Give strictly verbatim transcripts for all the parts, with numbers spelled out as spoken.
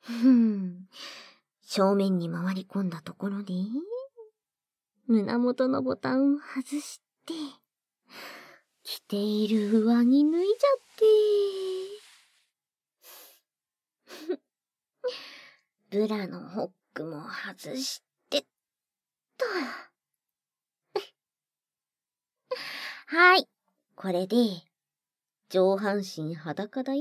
ふん。正面に回り込んだところで、胸元のボタンを外して、着ている上着脱いじゃって。ブラのホックも外してっと。はい。これで、上半身裸だよ。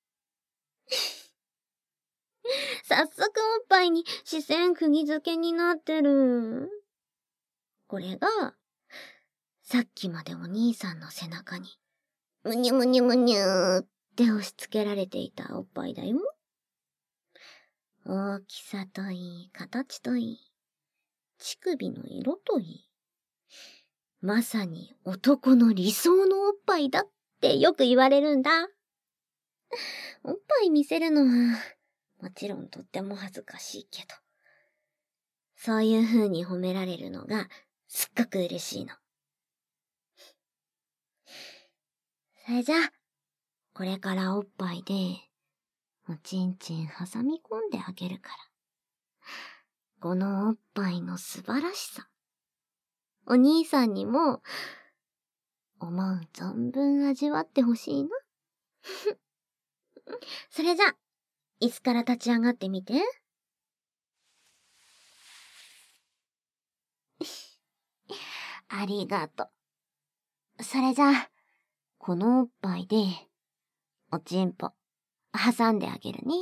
早速おっぱいに視線釘付けになってる。これが、さっきまでお兄さんの背中に、むにゅむにゅむにゅーって押し付けられていたおっぱいだよ。大きさといい、形といい、乳首の色といい。まさに男の理想のおっぱいだってよく言われるんだ。おっぱい見せるのは、もちろんとっても恥ずかしいけど、そういう風に褒められるのがすっごく嬉しいの。それじゃあ、これからおっぱいで、おちんちん挟み込んであげるから。このおっぱいの素晴らしさ、お兄さんにも、思う存分味わってほしいな。それじゃあ、椅子から立ち上がってみて。ありがとう。それじゃあ、このおっぱいで、おちんぽ、挟んであげるね。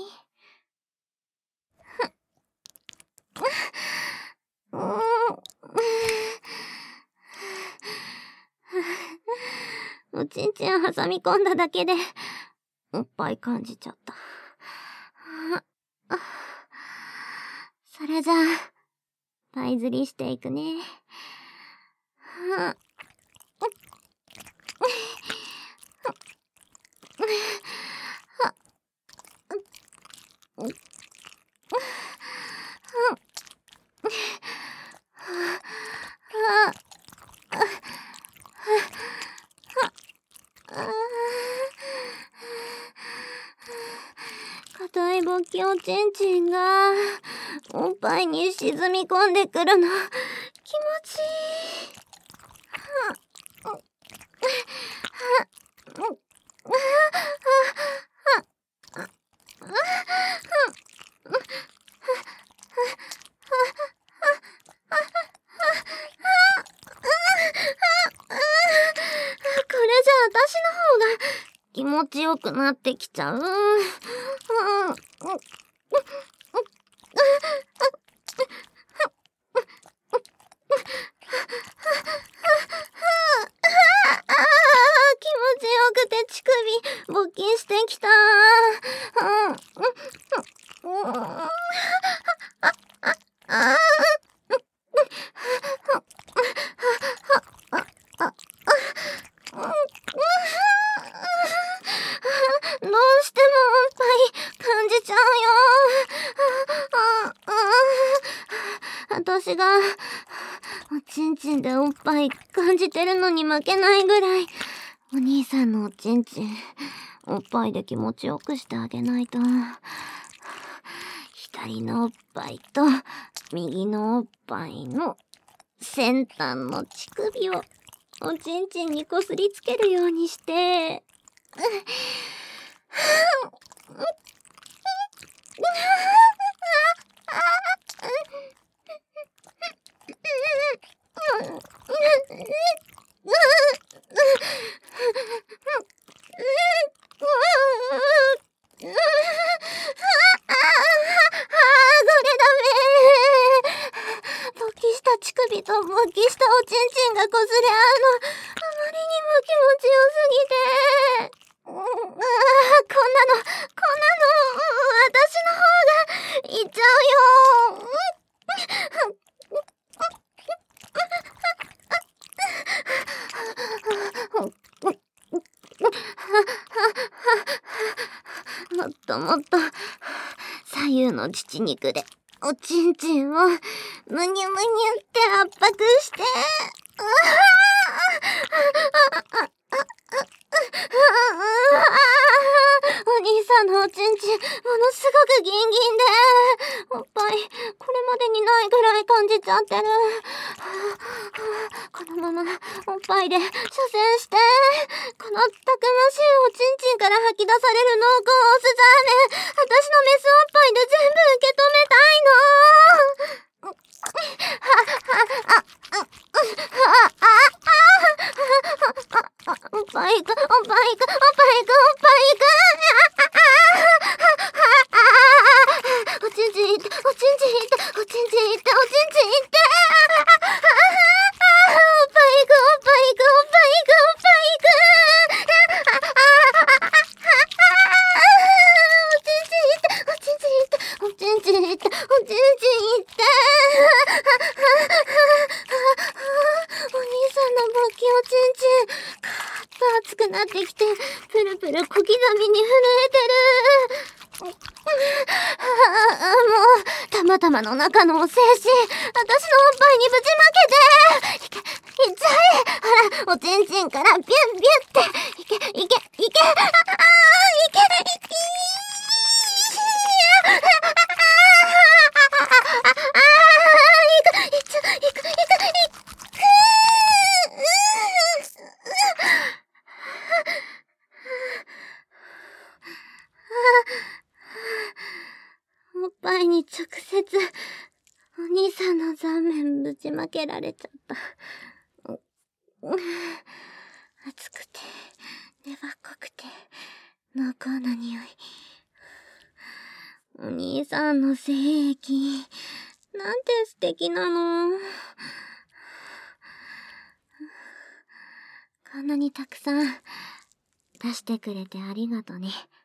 おちんちん挟み込んだだけで、おっぱい感じちゃった。それじゃあ、パイ釣りしていくね。硬い勃起おちんちんがおっぱいに沈み込んでくるの気持ちいい。気持ちよくなってきちゃう。乳首勃起してきた。どうしてもおっぱい感じちゃうよ。私がおちんちんでおっぱい感じてるのに負けないぐらい、お兄さんのおちんちんおっぱいで気持ちよくしてあげないと。左のおっぱいと右のおっぱいの先端の乳首をおちんちんにこすりつけるようにして乳首と勃起したおちんちんがこすれ合うの、あまりにも気持ちよすぎて、うん、あこんなのこんなの私の方がいっちゃうよ。もっともっと左右の乳肉でおちんちんをむにゅむにゅって圧迫してお兄さんのおちんちん、ものすごくギンギンで、おっぱい、これまでにないぐらい感じちゃってる。このまま、おっぱいで、射精して、このたくましいおちんちんから吐き出される濃厚オスザーメン、私のメスおっぱいで全部受け止めたいの。おっぱい行く、おっぱい行く、おっぱい行く、おっぱい行く。おちんちん行って、おちんちん行って、おちんちん行って、おちんちん行って。おっぱい行く、おっぱい行く、おっぱい行く、おっぱい行く。おちんちん行って、おちんちん行って、おちんちん行って、おちんちん行って。お兄さんの勃起おちんちん、カーッと熱くなってきて、プルプル小刻みに震えてる。もう、たまたまの中のお精子、私のおっぱいにぶちまけて、いけ、いっちゃえ。ほら、おちんちんからビュンビュンって、いけ、いけ、いけ、ああ、いけ、いけ、いく、いく、いく、いく、いく。おっぱいに直接、お兄さんの残面ぶちまけられちゃった。熱くて、粘っこくて、濃厚な匂い。お兄さんの精液、なんて素敵なの。こんなにたくさん出してくれてありがとね。